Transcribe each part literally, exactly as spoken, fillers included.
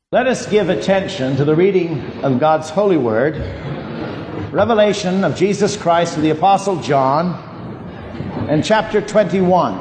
Let us give attention to the reading of God's holy word, revelation of Jesus Christ to the Apostle John, in chapter twenty-one.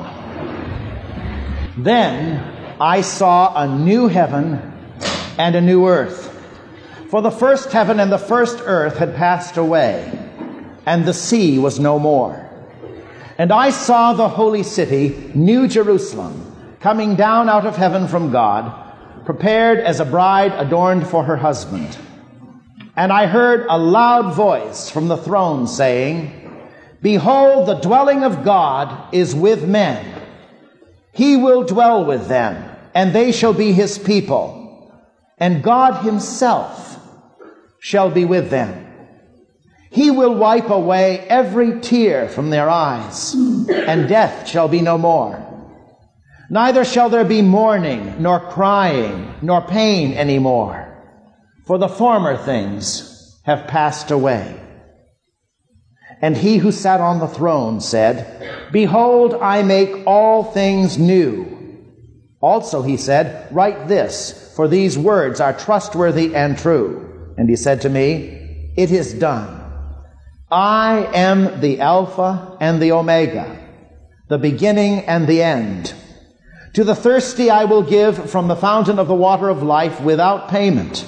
Then I saw a new heaven and a new earth. For the first heaven and the first earth had passed away, and the sea was no more. And I saw the holy city, New Jerusalem, coming down out of heaven from God, prepared as a bride adorned for her husband. And I heard a loud voice from the throne saying, Behold, the dwelling of God is with men. He will dwell with them, and they shall be his people. And God himself shall be with them. He will wipe away every tear from their eyes, and death shall be no more. Neither shall there be mourning, nor crying, nor pain any more, for the former things have passed away. And he who sat on the throne said, Behold, I make all things new. Also he said, Write this, for these words are trustworthy and true. And he said to me, It is done. I am the Alpha and the Omega, the beginning and the end. To the thirsty I will give from the fountain of the water of life without payment.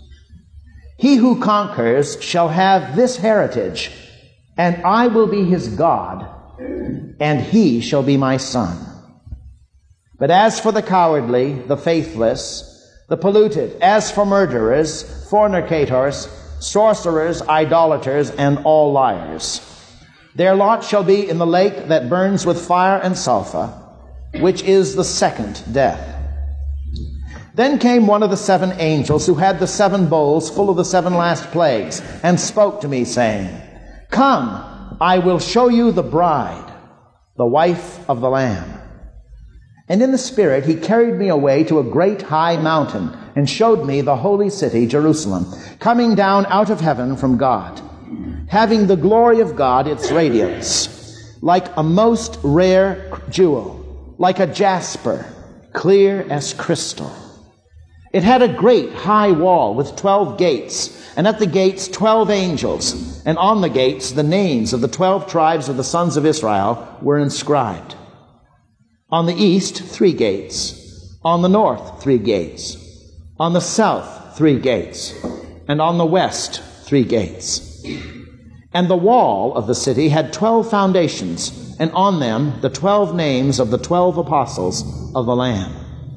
He who conquers shall have this heritage, and I will be his God, and he shall be my son. But as for the cowardly, the faithless, the polluted, as for murderers, fornicators, sorcerers, idolaters, and all liars, their lot shall be in the lake that burns with fire and sulfur, which is the second death. Then came one of the seven angels who had the seven bowls full of the seven last plagues, and spoke to me, saying, Come, I will show you the bride, the wife of the Lamb. And in the Spirit he carried me away to a great high mountain, and showed me the holy city, Jerusalem, coming down out of heaven from God, having the glory of God, its radiance, like a most rare jewel, like a jasper, clear as crystal. It had a great high wall with twelve gates, and at the gates twelve angels, and on the gates the names of the twelve tribes of the sons of Israel were inscribed. On the east, three gates. On the north, three gates. On the south, three gates. And on the west, three gates. And the wall of the city had twelve foundations, and on them the twelve names of the twelve apostles of the Lamb.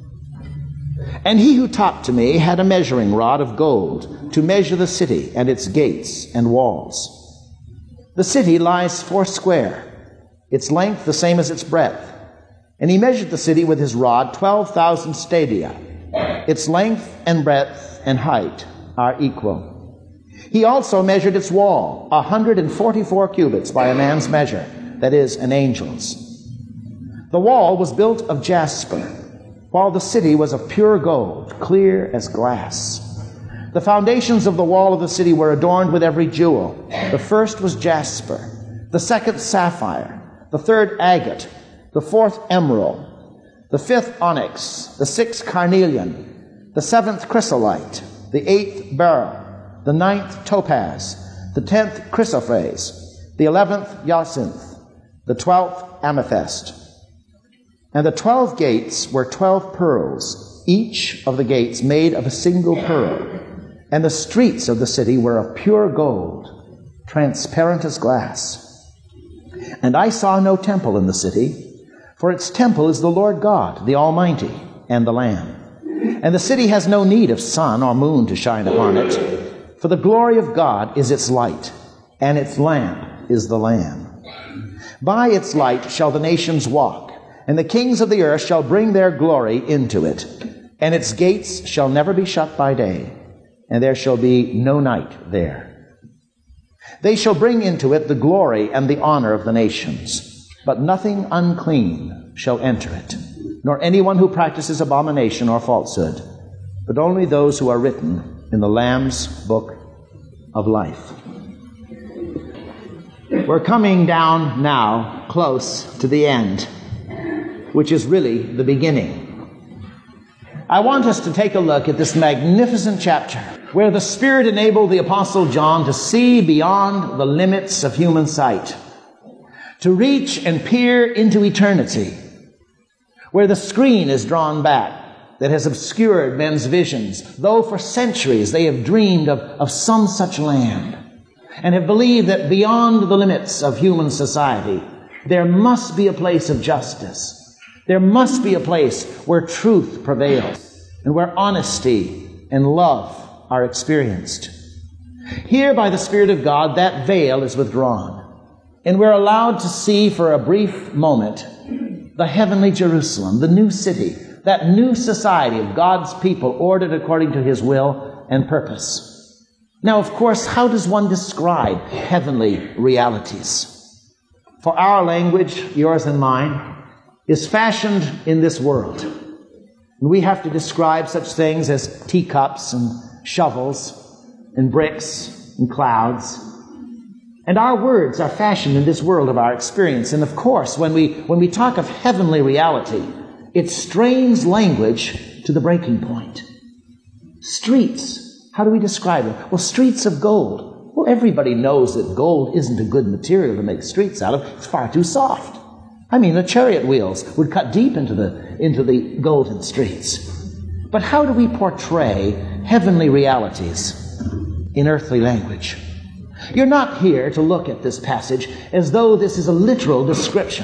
And he who talked to me had a measuring rod of gold to measure the city and its gates and walls. The city lies foursquare, its length the same as its breadth. And he measured the city with his rod twelve thousand stadia. Its length and breadth and height are equal. He also measured its wall, a hundred and forty-four cubits by a man's measure, that is, an angel's. The wall was built of jasper, while the city was of pure gold, clear as glass. The foundations of the wall of the city were adorned with every jewel. The first was jasper, the second sapphire, the third agate, the fourth emerald, the fifth onyx, the sixth carnelian, the seventh chrysolite, the eighth beryl, the ninth topaz, the tenth chrysoprase, the eleventh jacinth, the twelfth amethyst. And the twelve gates were twelve pearls, each of the gates made of a single pearl. And the streets of the city were of pure gold, transparent as glass. And I saw no temple in the city, for its temple is the Lord God, the Almighty, and the Lamb. And the city has no need of sun or moon to shine upon it, for the glory of God is its light, and its lamp is the Lamb. By its light shall the nations walk, and the kings of the earth shall bring their glory into it. And its gates shall never be shut by day, and there shall be no night there. They shall bring into it the glory and the honor of the nations, but nothing unclean shall enter it, nor anyone who practices abomination or falsehood, but only those who are written in the Lamb's book of life. We're coming down now close to the end, which is really the beginning. I want us to take a look at this magnificent chapter where the Spirit enabled the Apostle John to see beyond the limits of human sight, to reach and peer into eternity, where the screen is drawn back that has obscured men's visions, though for centuries they have dreamed of, of some such land and have believed that beyond the limits of human society, there must be a place of justice. There must be a place where truth prevails and where honesty and love are experienced. Here, by the Spirit of God, that veil is withdrawn, and we're allowed to see for a brief moment the heavenly Jerusalem, the new city, that new society of God's people ordered according to His will and purpose. Now, of course, how does one describe heavenly realities? For our language, yours and mine, is fashioned in this world. And we have to describe such things as teacups and shovels and bricks and clouds. And our words are fashioned in this world of our experience. And of course, when we, when we talk of heavenly reality, it strains language to the breaking point. Streets, how do we describe them? Well, streets of gold. Well, everybody knows that gold isn't a good material to make streets out of. It's far too soft. I mean, the chariot wheels would cut deep into the, into the golden streets. But how do we portray heavenly realities in earthly language? You're not here to look at this passage as though this is a literal description.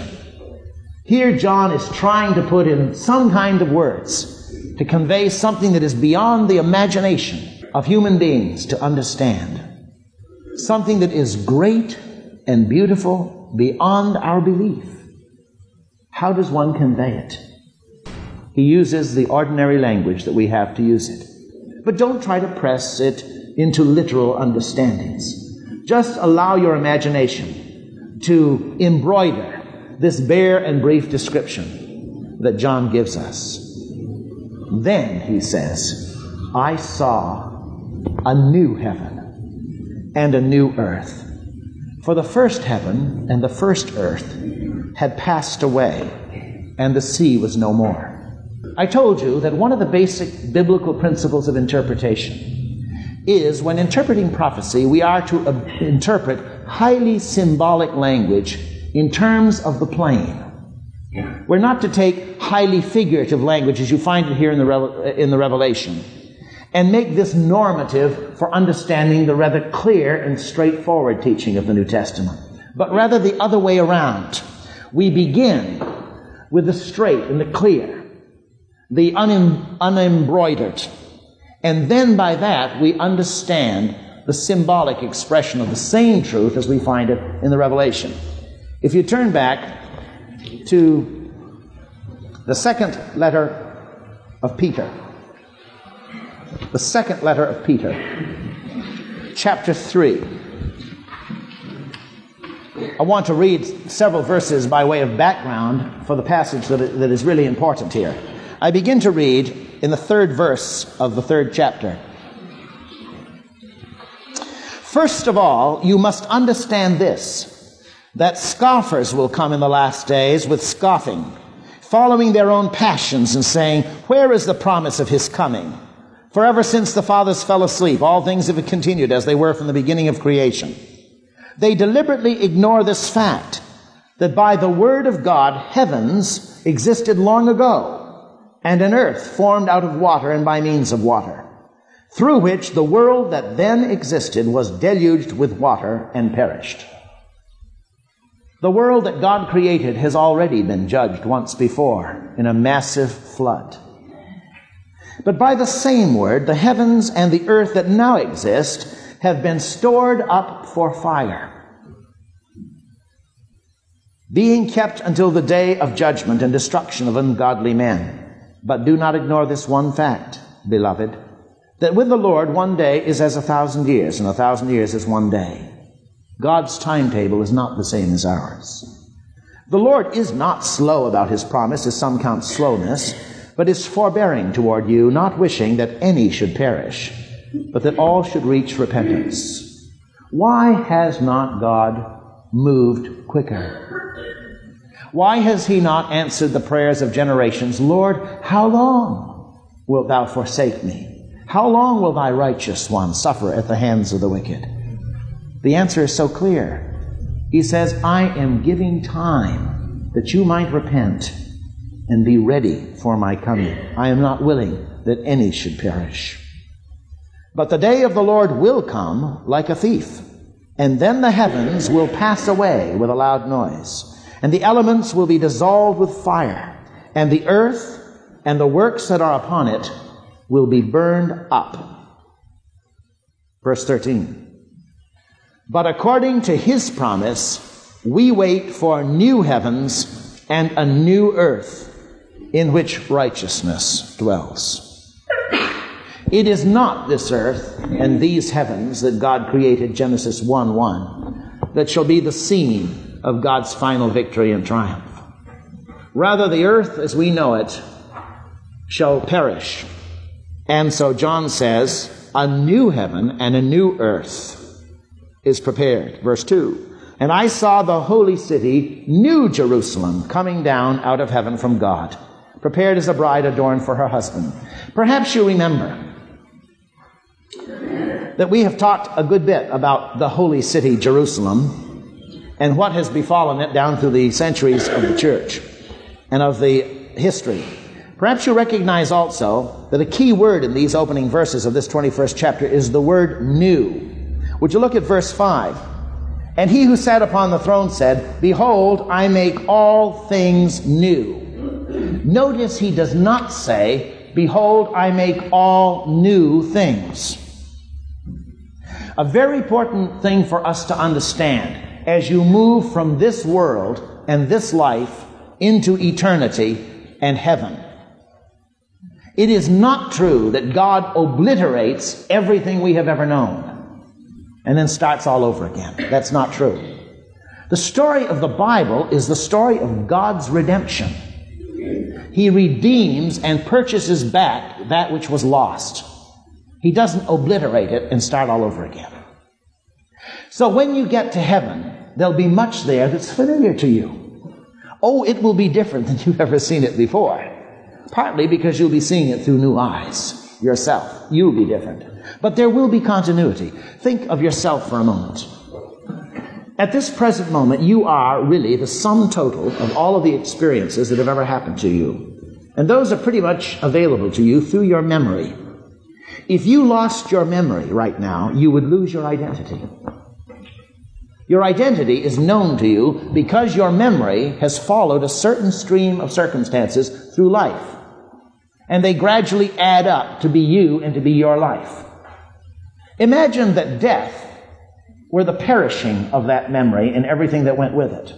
Here John is trying to put in some kind of words to convey something that is beyond the imagination of human beings to understand. Something that is great and beautiful beyond our belief. How does one convey it? He uses the ordinary language that we have to use it. But don't try to press it into literal understandings. Just allow your imagination to embroider this bare and brief description that John gives us. Then, he says, I saw a new heaven and a new earth. For the first heaven and the first earth had passed away, and the sea was no more. I told you that one of the basic biblical principles of interpretation is when interpreting prophecy, we are to uh, interpret highly symbolic language in terms of the plane. We're not to take highly figurative language as you find it here in the, Re- in the Revelation and make this normative for understanding the rather clear and straightforward teaching of the New Testament, but rather the other way around. We begin with the straight and the clear, the unem- unembroidered, and then by that we understand the symbolic expression of the same truth as we find it in the Revelation. If you turn back to the second letter of Peter, the second letter of Peter, chapter three. I want to read several verses by way of background for the passage that, that is really important here. I begin to read in the third verse of the third chapter. First of all, you must understand this, that scoffers will come in the last days with scoffing, following their own passions and saying, where is the promise of his coming? For ever since the fathers fell asleep, all things have continued as they were from the beginning of creation. They deliberately ignore this fact, that by the word of God, heavens existed long ago, and an earth formed out of water and by means of water, through which the world that then existed was deluged with water and perished. The world that God created has already been judged once before in a massive flood. But by the same word, the heavens and the earth that now exist have been stored up for fire, being kept until the day of judgment and destruction of ungodly men. But do not ignore this one fact, beloved, that with the Lord one day is as a thousand years, and a thousand years is one day. God's timetable is not the same as ours. The Lord is not slow about his promise, as some count slowness, but is forbearing toward you, not wishing that any should perish, but that all should reach repentance. Why has not God moved quicker? Why has he not answered the prayers of generations? Lord, how long? wilt thou forsake me? How long will thy righteous one suffer at the hands of the wicked? The answer is so clear. He says, I am giving time that you might repent and be ready for my coming. I am not willing that any should perish. But the day of the Lord will come like a thief, and then the heavens will pass away with a loud noise, and the elements will be dissolved with fire, and the earth and the works that are upon it will be burned up. Verse thirteen. But according to his promise, we wait for new heavens and a new earth in which righteousness dwells. It is not this earth and these heavens that God created, Genesis one one, that shall be the scene of God's final victory and triumph. Rather, the earth as we know it shall perish. And so John says, a new heaven and a new earth is prepared. Verse two. And I saw the holy city, New Jerusalem, coming down out of heaven from God, prepared as a bride adorned for her husband. Perhaps you remember that we have talked a good bit about the holy city, Jerusalem, and what has befallen it down through the centuries of the church and of the history. Perhaps you recognize also that a key word in these opening verses of this twenty-first chapter is the word new. Would you look at verse five? And he who sat upon the throne said, Behold, I make all things new. Notice he does not say, Behold, I make all new things. A very important thing for us to understand as you move from this world and this life into eternity and heaven. It is not true that God obliterates everything we have ever known and then starts all over again. That's not true. The story of the Bible is the story of God's redemption. He redeems and purchases back that which was lost. He doesn't obliterate it and start all over again. So when you get to heaven, there'll be much there that's familiar to you. Oh, it will be different than you've ever seen it before. Partly because you'll be seeing it through new eyes yourself. You'll be different. But there will be continuity. Think of yourself for a moment. At this present moment, you are really the sum total of all of the experiences that have ever happened to you. And those are pretty much available to you through your memory. If you lost your memory right now, you would lose your identity. Your identity is known to you because your memory has followed a certain stream of circumstances through life. And they gradually add up to be you and to be your life. Imagine that death were the perishing of that memory and everything that went with it.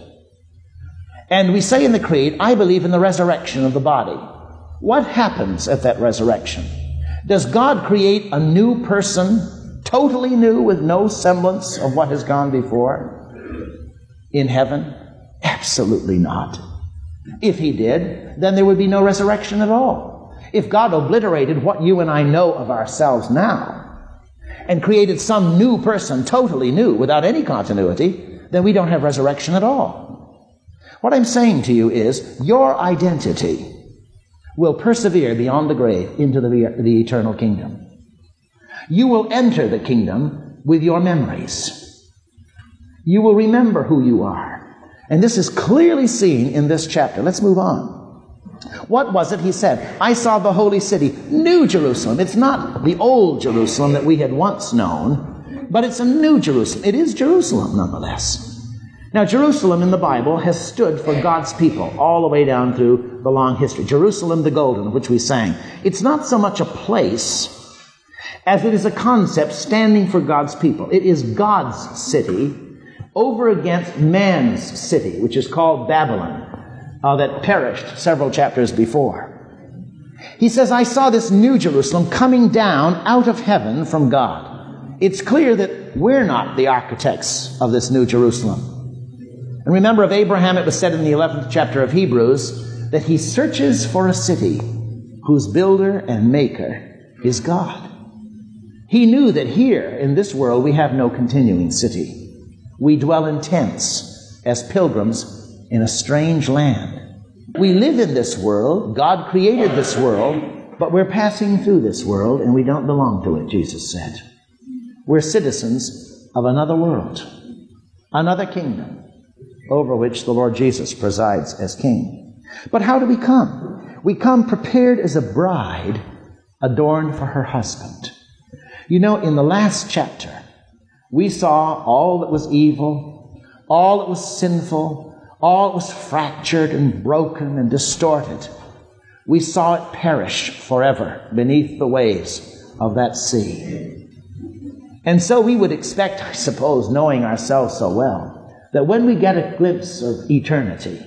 And we say in the Creed, I believe in the resurrection of the body. What happens at that resurrection? Does God create a new person, totally new, with no semblance of what has gone before in heaven? Absolutely not. If he did, then there would be no resurrection at all. If God obliterated what you and I know of ourselves now and created some new person, totally new, without any continuity, then we don't have resurrection at all. What I'm saying to you is your identity will persevere beyond the grave into the, the eternal kingdom. You will enter the kingdom with your memories. You will remember who you are. And this is clearly seen in this chapter. Let's move on. What was it he said? I saw the holy city, New Jerusalem. It's not the old Jerusalem that we had once known, but it's a new Jerusalem. It is Jerusalem nonetheless. Now, Jerusalem in the Bible has stood for God's people all the way down through the long history. Jerusalem the Golden, of which we sang. It's not so much a place as it is a concept standing for God's people. It is God's city over against man's city, which is called Babylon. Uh, that perished several chapters before. He says, I saw this new Jerusalem coming down out of heaven from God. It's clear that we're not the architects of this new Jerusalem. And remember of Abraham, it was said in the eleventh chapter of Hebrews that he searches for a city whose builder and maker is God. He knew that here in this world we have no continuing city. We dwell in tents as pilgrims in a strange land. We live in this world. God created this world But we're passing through this world and we don't belong to it, Jesus said. We're citizens of another world, another kingdom, over which the Lord Jesus presides as king. But how do we come? We come prepared as a bride adorned for her husband. You know, in the last chapter, we saw all that was evil, all that was sinful, all that was fractured and broken and distorted. We saw it perish forever beneath the waves of that sea. And so we would expect, I suppose, knowing ourselves so well, that when we get a glimpse of eternity,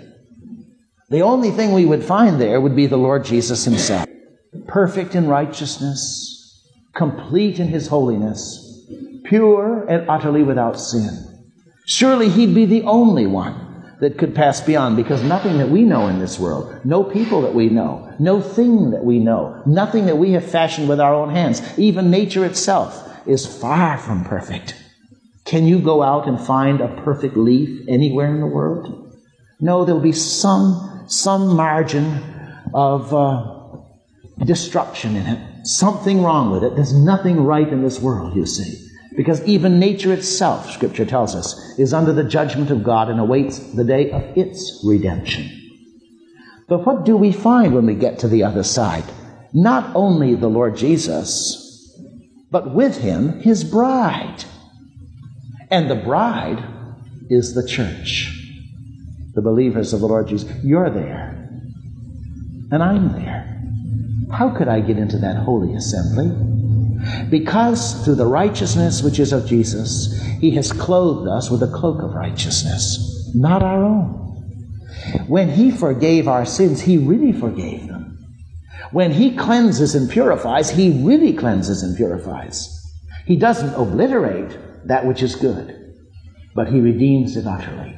the only thing we would find there would be the Lord Jesus himself, perfect in righteousness, complete in his holiness, pure and utterly without sin. Surely he'd be the only one that could pass beyond, because nothing that we know in this world, no people that we know, no thing that we know, nothing that we have fashioned with our own hands, even nature itself, is far from perfect. Can you go out and find a perfect leaf anywhere in the world? No, there'll be some, some margin of uh, destruction in it, something wrong with it. There's nothing right in this world, you see. Because even nature itself, Scripture tells us, is under the judgment of God and awaits the day of its redemption. But what do we find when we get to the other side? Not only the Lord Jesus, but with him, his bride. And the bride is the church, the believers of the Lord Jesus. You're there, and I'm there. How could I get into that holy assembly? Because through the righteousness which is of Jesus, he has clothed us with a cloak of righteousness, not our own. When he forgave our sins, he really forgave them. When he cleanses and purifies, he really cleanses and purifies. He doesn't obliterate that which is good, but he redeems it utterly.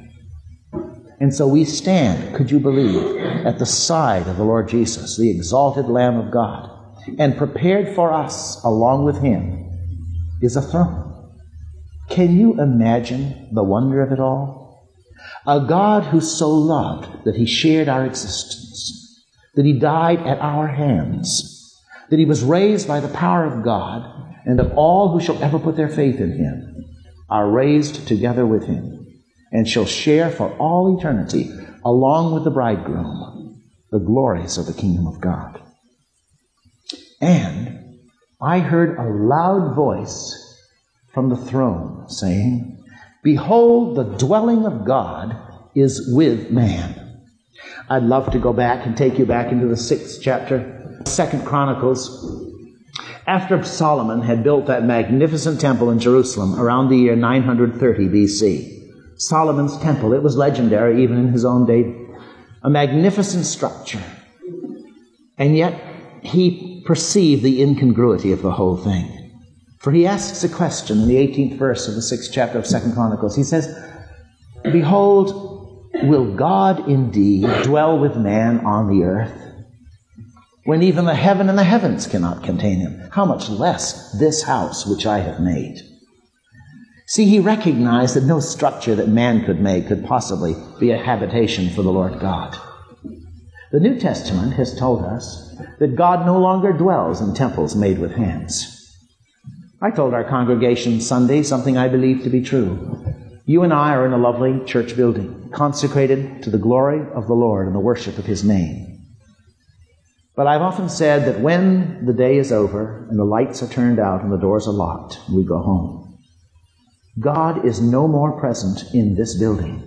And so we stand, could you believe, at the side of the Lord Jesus, the exalted Lamb of God. And prepared for us, along with him, is a throne. Can you imagine the wonder of it all? A God who so loved that he shared our existence, that he died at our hands, that he was raised by the power of God, and that all who shall ever put their faith in him are raised together with him and shall share for all eternity, along with the bridegroom, the glories of the kingdom of God. And I heard a loud voice from the throne saying, "Behold, the dwelling of God is with man." I'd love to go back and take you back into the sixth chapter, Second Chronicles. After Solomon had built that magnificent temple in Jerusalem around the year nine hundred thirty B C, Solomon's temple, it was legendary even in his own day, a magnificent structure. And yet he perceive the incongruity of the whole thing. For he asks a question in the eighteenth verse of the sixth chapter of Second Chronicles. He says, "Behold, will God indeed dwell with man on the earth, when even the heaven and the heavens cannot contain him? How much less this house which I have made?" See, he recognized that no structure that man could make could possibly be a habitation for the Lord God. The New Testament has told us that God no longer dwells in temples made with hands. I told our congregation Sunday something I believe to be true. You and I are in a lovely church building, consecrated to the glory of the Lord and the worship of his name. But I've often said that when the day is over and the lights are turned out and the doors are locked and we go home, God is no more present in this building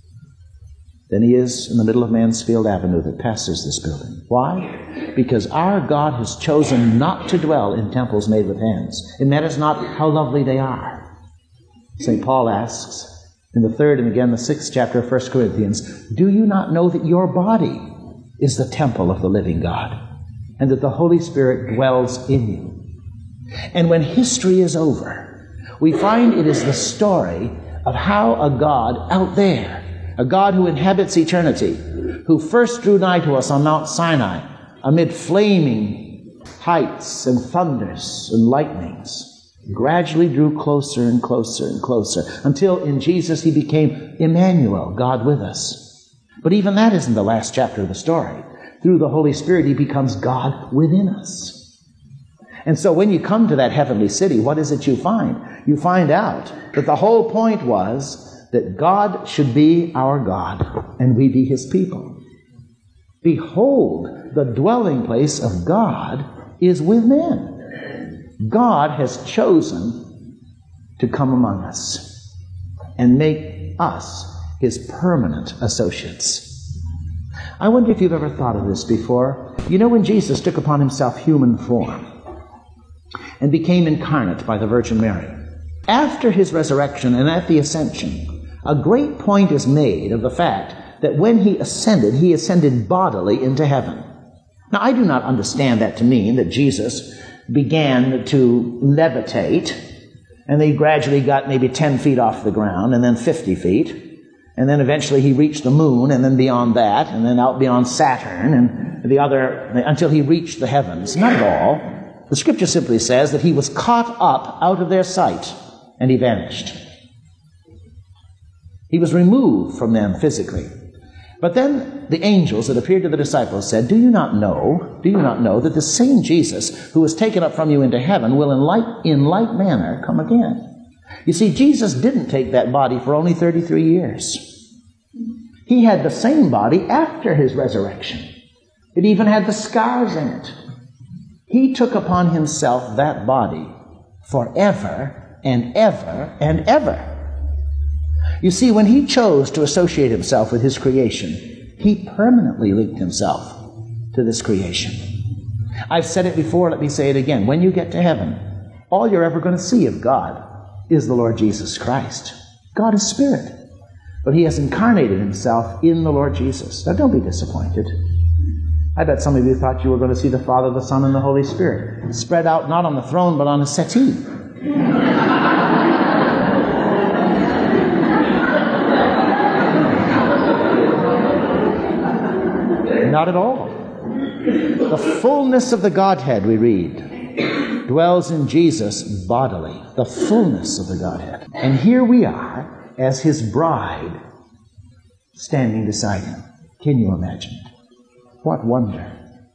than he is in the middle of Mansfield Avenue that passes this building. Why? Because our God has chosen not to dwell in temples made with hands. It matters not how lovely they are. Saint Paul asks in the third and again the sixth chapter of First Corinthians, "Do you not know that your body is the temple of the living God, and that the Holy Spirit dwells in you?" And when history is over, we find it is the story of how a God out there, a God who inhabits eternity, who first drew nigh to us on Mount Sinai amid flaming heights and thunders and lightnings, gradually drew closer and closer and closer until in Jesus he became Emmanuel, God with us. But even that isn't the last chapter of the story. Through the Holy Spirit, he becomes God within us. And so when you come to that heavenly city, what is it you find? You find out that the whole point was that God should be our God and we be his people. Behold, the dwelling place of God is with men. God has chosen to come among us and make us his permanent associates. I wonder if you've ever thought of this before. You know, when Jesus took upon himself human form and became incarnate by the Virgin Mary, after his resurrection and at the ascension, a great point is made of the fact that when he ascended, he ascended bodily into heaven. Now, I do not understand that to mean that Jesus began to levitate, and he gradually got maybe ten feet off the ground, and then fifty feet, and then eventually he reached the moon, and then beyond that, and then out beyond Saturn, and the other, until he reached the heavens. Not at all. The Scripture simply says that he was caught up out of their sight, and he vanished. He was removed from them physically. But then the angels that appeared to the disciples said, Do you not know, do you not know that the same Jesus who was taken up from you into heaven will in like, in like manner come again? You see, Jesus didn't take that body for only thirty-three years. He had the same body after his resurrection. It even had the scars in it. He took upon himself that body forever and ever and ever. You see, when he chose to associate himself with his creation, he permanently linked himself to this creation. I've said it before, let me say it again. When you get to heaven, all you're ever going to see of God is the Lord Jesus Christ. God is spirit, but he has incarnated himself in the Lord Jesus. Now, don't be disappointed. I bet some of you thought you were going to see the Father, the Son, and the Holy Spirit spread out not on the throne, but on a settee. Not at all. The fullness of the Godhead, we read, dwells in Jesus bodily. The fullness of the Godhead. And here we are as his bride standing beside him. Can you imagine it? What wonder.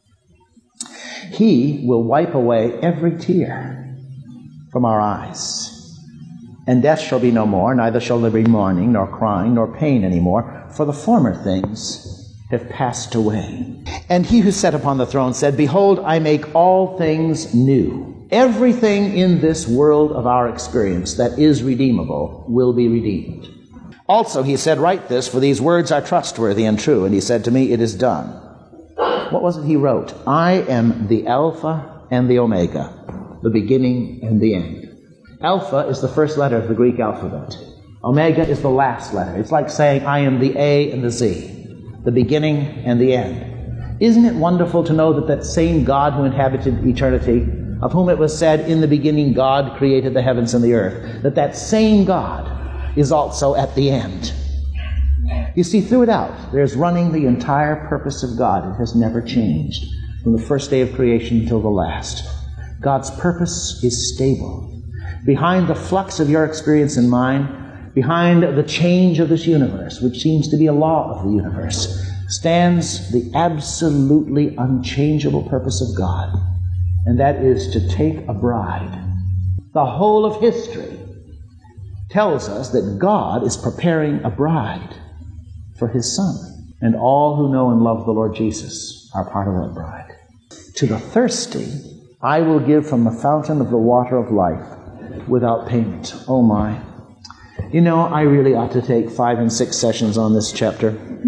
He will wipe away every tear from our eyes. And death shall be no more, neither shall there be mourning, nor crying, nor pain any more, for the former things have passed away. And he who sat upon the throne said, Behold, I make all things new. Everything in this world of our experience that is redeemable will be redeemed. Also, he said, Write this, for these words are trustworthy and true. And he said to me, It is done. What was it he wrote? I am the Alpha and the Omega, the beginning and the end. Alpha is the first letter of the Greek alphabet. Omega is the last letter. It's like saying, I am the A and the Z, the beginning and the end. Isn't it wonderful to know that that same God who inhabited eternity, of whom it was said, in the beginning God created the heavens and the earth, that that same God is also at the end. You see, through it out, there's running the entire purpose of God. It has never changed from the first day of creation until the last. God's purpose is stable. Behind the flux of your experience and mine, behind the change of this universe, which seems to be a law of the universe, stands the absolutely unchangeable purpose of God, and that is to take a bride. The whole of history tells us that God is preparing a bride for his Son, and all who know and love the Lord Jesus are part of that bride. To the thirsty, I will give from the fountain of the water of life without payment. Oh my. You know, I really ought to take five and six sessions on this chapter,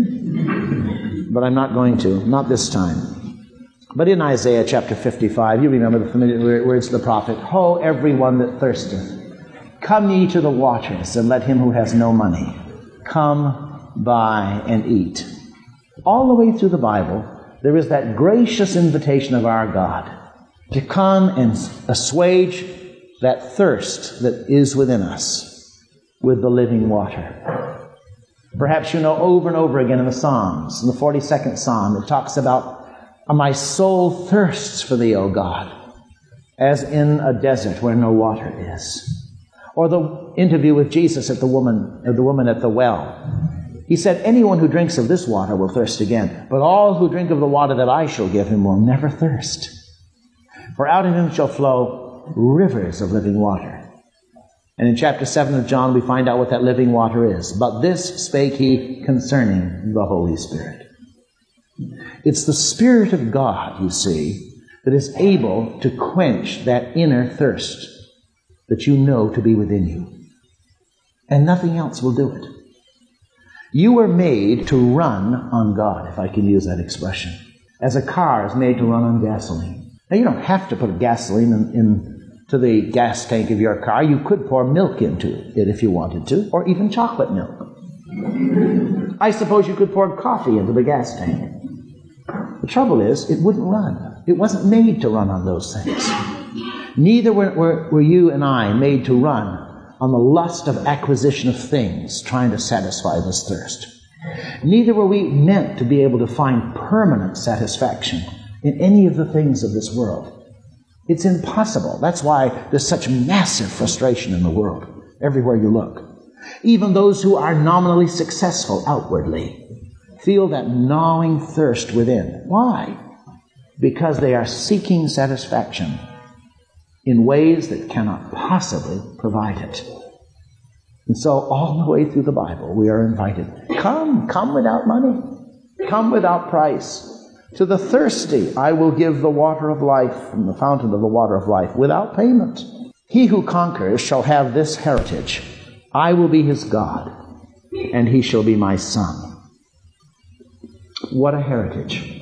but I'm not going to, not this time. But in Isaiah chapter fifty-five, you remember the familiar words of the prophet, Ho, everyone that thirsteth, come ye to the waters, and let him who has no money come buy and eat. All the way through the Bible, there is that gracious invitation of our God to come and assuage that thirst that is within us with the living water. Perhaps you know over and over again in the Psalms, in the forty-second Psalm, it talks about, my soul thirsts for thee, O God, as in a desert where no water is. Or the interview with Jesus at the woman, or the woman at the well. He said, anyone who drinks of this water will thirst again, but all who drink of the water that I shall give him will never thirst. For out of him shall flow rivers of living water. And in chapter seven of John, we find out what that living water is. But this spake he concerning the Holy Spirit. It's the Spirit of God, you see, that is able to quench that inner thirst that you know to be within you. And nothing else will do it. You were made to run on God, if I can use that expression, as a car is made to run on gasoline. Now, you don't have to put gasoline in, in to the gas tank of your car. You could pour milk into it if you wanted to, or even chocolate milk. I suppose you could pour coffee into the gas tank. The trouble is, it wouldn't run. It wasn't made to run on those things. Neither were, were, were you and I made to run on the lust of acquisition of things, trying to satisfy this thirst. Neither were we meant to be able to find permanent satisfaction in any of the things of this world. It's impossible. That's why there's such massive frustration in the world, everywhere you look. Even those who are nominally successful outwardly feel that gnawing thirst within. Why? Because they are seeking satisfaction in ways that cannot possibly provide it. And so all the way through the Bible, we are invited. Come, come without money. Come without price. To the thirsty, I will give the water of life from the fountain of the water of life without payment. He who conquers shall have this heritage. I will be his God, and he shall be my son. What a heritage.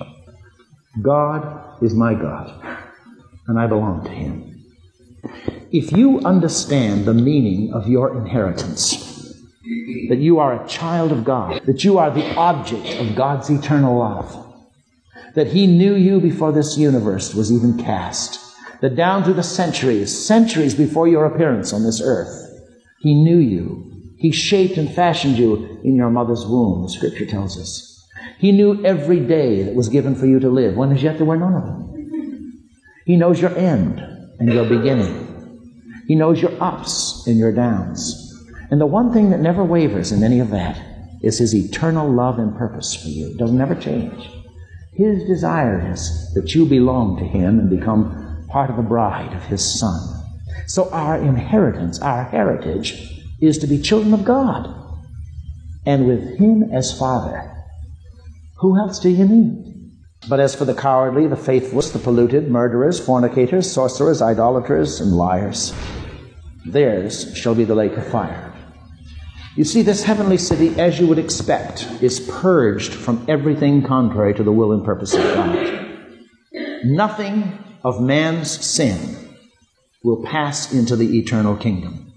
God is my God, and I belong to him. If you understand the meaning of your inheritance, that you are a child of God, that you are the object of God's eternal love, that he knew you before this universe was even cast, that down through the centuries, centuries before your appearance on this earth, he knew you. He shaped and fashioned you in your mother's womb, the Scripture tells us. He knew every day that was given for you to live, when as yet there were none of them. He knows your end and your beginning. He knows your ups and your downs. And the one thing that never wavers in any of that is his eternal love and purpose for you. It doesn't ever change. His desire is that you belong to him and become part of the bride of his Son. So our inheritance, our heritage, is to be children of God. And with him as Father, who else do you need? But as for the cowardly, the faithless, the polluted, murderers, fornicators, sorcerers, idolaters, and liars, theirs shall be the lake of fire. You see, this heavenly city, as you would expect, is purged from everything contrary to the will and purpose of God. Nothing of man's sin will pass into the eternal kingdom.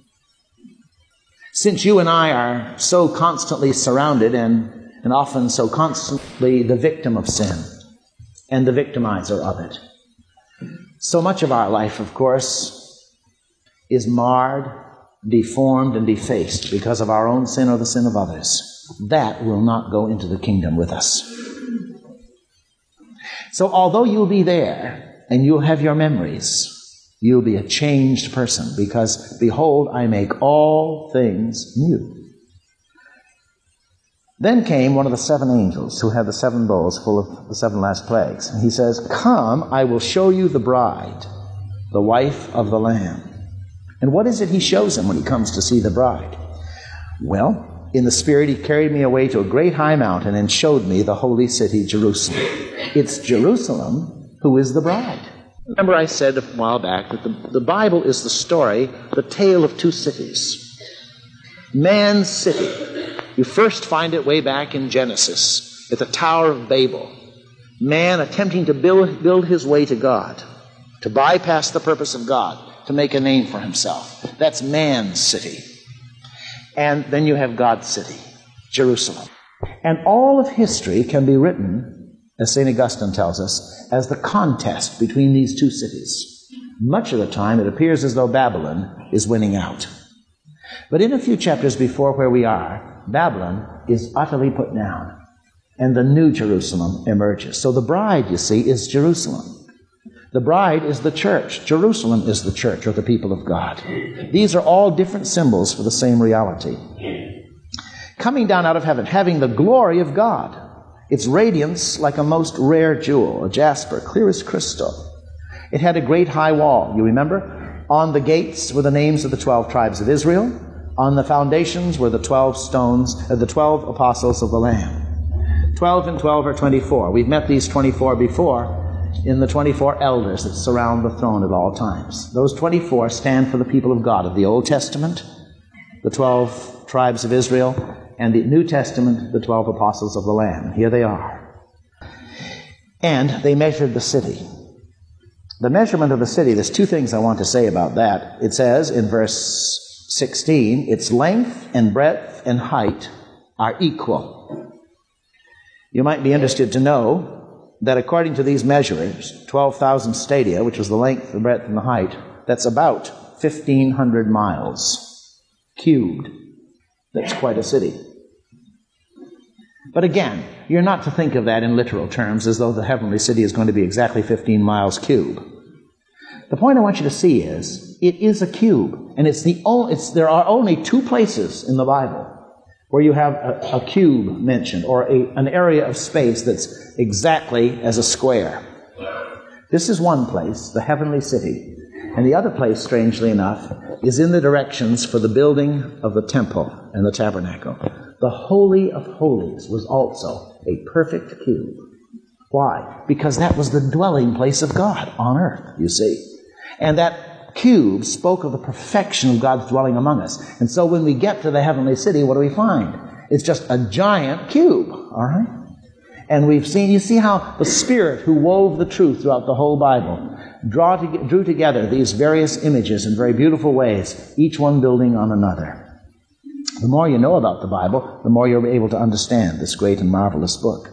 Since you and I are so constantly surrounded and, and often so constantly the victim of sin and the victimizer of it, so much of our life, of course, is marred, deformed, and defaced because of our own sin or the sin of others. That will not go into the kingdom with us. So although you'll be there and you'll have your memories, you'll be a changed person, because, behold, I make all things new. Then came one of the seven angels who had the seven bowls full of the seven last plagues. And he says, come, I will show you the bride, the wife of the Lamb. And what is it he shows him when he comes to see the bride? Well, in the Spirit he carried me away to a great high mountain and showed me the holy city, Jerusalem. It's Jerusalem who is the bride. Remember I said a while back that the, the Bible is the story, the tale of two cities. Man's city. You first find it way back in Genesis, at the Tower of Babel. Man attempting to build, build his way to God, to bypass the purpose of God, to make a name for himself. That's man's city. And then you have God's city, Jerusalem. And all of history can be written, as Saint Augustine tells us, as the contest between these two cities. Much of the time it appears as though Babylon is winning out. But in a few chapters before where we are, Babylon is utterly put down, and the new Jerusalem emerges. So the bride, you see, is Jerusalem. The bride is the church. Jerusalem is the church, or the people of God. These are all different symbols for the same reality. coming down out of heaven, having the glory of God. Its radiance like a most rare jewel, a jasper, clear as crystal. It had a great high wall, you remember? On the gates were the names of the twelve tribes of Israel. On the foundations were the twelve stones, uh, the twelve apostles of the Lamb. Twelve and twelve are twenty-four. We've met these twenty-four before in the twenty-four elders that surround the throne at all times. Those twenty-four stand for the people of God of the Old Testament, the twelve tribes of Israel, and the New Testament, the twelve apostles of the Lamb. Here they are. And they measured the city. The measurement of the city, there's two things I want to say about that. It says in verse sixteen, its length and breadth and height are equal. You might be interested to know that according to these measurers, twelve thousand stadia, which was the length, the breadth, and the height, that's about fifteen hundred miles cubed. That's quite a city. But again, you're not to think of that in literal terms as though the heavenly city is going to be exactly fifteen miles cube. The point I want you to see is, it is a cube, and it's the only, it's, there are only two places in the Bible where you have a, a cube mentioned, or a, an area of space that's exactly as a square. This is one place, the heavenly city. And the other place, strangely enough, is in the directions for the building of the temple and the tabernacle. The Holy of Holies was also a perfect cube. Why? Because that was the dwelling place of God on earth, you see. And that cube spoke of the perfection of God's dwelling among us. And so when we get to the heavenly city, what do we find? It's just a giant cube, all right? And we've seen, you see how the Spirit who wove the truth throughout the whole Bible draw to, drew together these various images in very beautiful ways, each one building on another. The more you know about the Bible, the more you're able to understand this great and marvelous book.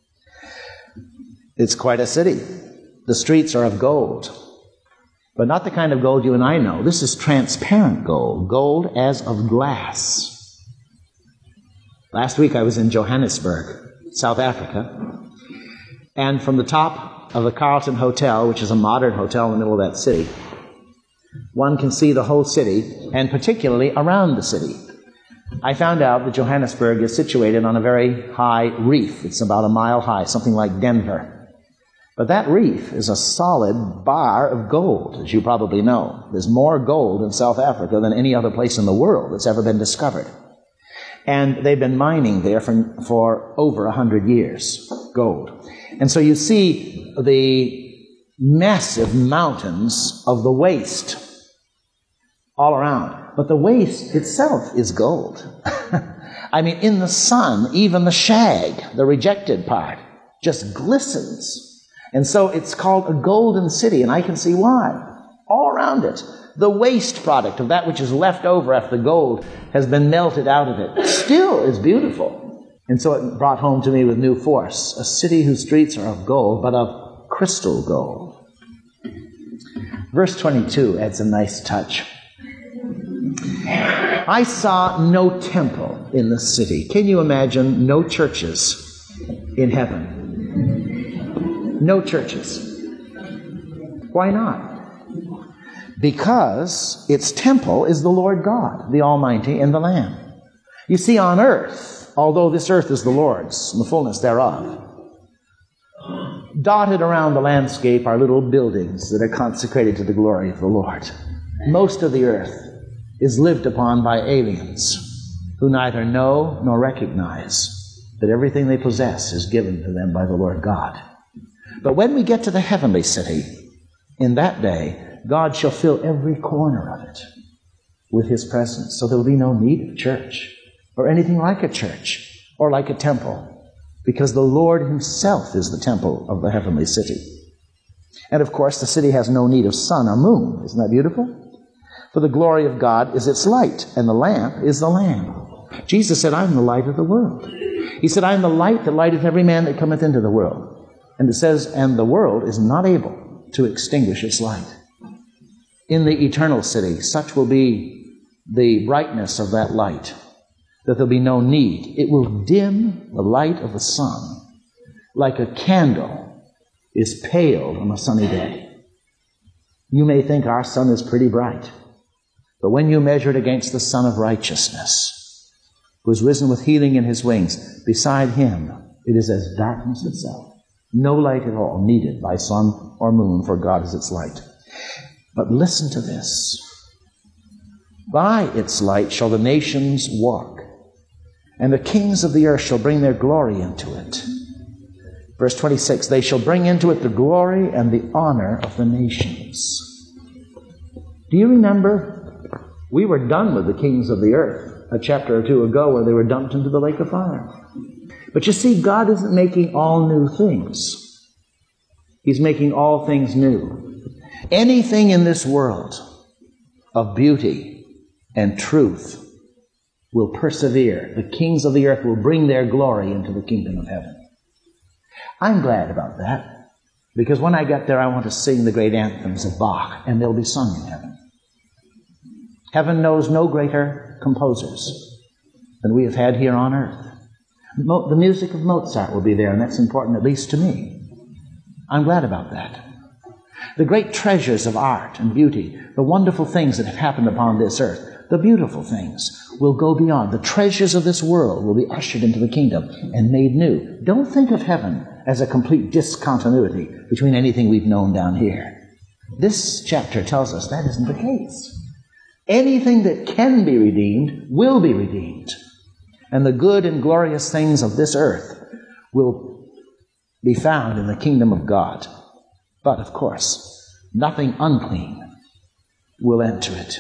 It's quite a city. The streets are of gold, but not the kind of gold you and I know. This is transparent gold, gold as of glass. Last week I was in Johannesburg, South Africa, and from the top of the Carlton Hotel, which is a modern hotel in the middle of that city, one can see the whole city, and particularly around the city. I found out that Johannesburg is situated on a very high reef. It's about a mile high, something like Denver. But that reef is a solid bar of gold, as you probably know. There's more gold in South Africa than any other place in the world that's ever been discovered. And they've been mining there for, for over a hundred years, gold. And so you see the massive mountains of the waste all around. But the waste itself is gold. I mean, in the sun, even the shag, the rejected part, just glistens. And so it's called a golden city, and I can see why. All around it, the waste product of that which is left over after the gold has been melted out of it. Still is beautiful. And so it brought home to me with new force, a city whose streets are of gold, but of crystal gold. Verse twenty-two adds a nice touch. I saw no temple in the city. Can you imagine no churches in heaven? No churches. Why not? Because its temple is the Lord God, the Almighty, and the Lamb. You see, on earth, although this earth is the Lord's, and the fullness thereof, dotted around the landscape are little buildings that are consecrated to the glory of the Lord. Most of the earth is lived upon by aliens who neither know nor recognize that everything they possess is given to them by the Lord God. But when we get to the heavenly city, in that day, God shall fill every corner of it with His presence. So there will be no need of church or anything like a church or like a temple, because the Lord Himself is the temple of the heavenly city. And of course, the city has no need of sun or moon. Isn't that beautiful? For the glory of God is its light, and the lamp is the Lamb. Jesus said, I'm the light of the world. He said, I am the light that lighteth every man that cometh into the world. And it says, and the world is not able to extinguish its light. In the eternal city, such will be the brightness of that light, that there'll be no need. It will dim the light of the sun, like a candle is paled on a sunny day. You may think our sun is pretty bright, but when you measure it against the sun of righteousness, who is risen with healing in his wings. Beside him, it is as darkness itself. No light at all needed by sun or moon, for God is its light. But listen to this. By its light shall the nations walk, and the kings of the earth shall bring their glory into it. Verse twenty-six, they shall bring into it the glory and the honor of the nations. Do you remember? We were done with the kings of the earth a chapter or two ago, where they were dumped into the lake of fire. But you see, God isn't making all new things. He's making all things new. Anything in this world of beauty and truth will persevere. The kings of the earth will bring their glory into the kingdom of heaven. I'm glad about that, because when I get there, I want to sing the great anthems of Bach, and they'll be sung in heaven. Heaven knows no greater composers than we have had here on earth. Mo- the music of Mozart will be there, and that's important, at least to me. I'm glad about that. The great treasures of art and beauty, the wonderful things that have happened upon this earth, the beautiful things will go beyond. The treasures of this world will be ushered into the kingdom and made new. Don't think of heaven as a complete discontinuity between anything we've known down here. This chapter tells us that isn't the case. Anything that can be redeemed will be redeemed. And the good and glorious things of this earth will be found in the kingdom of God. But, of course, nothing unclean will enter it.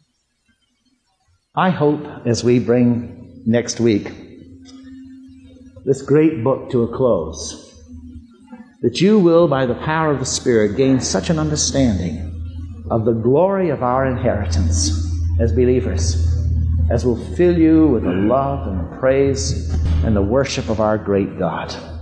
I hope, as we bring next week this great book to a close, that you will, by the power of the Spirit, gain such an understanding of the glory of our inheritance as believers, as will fill you with the love and the praise and the worship of our great God.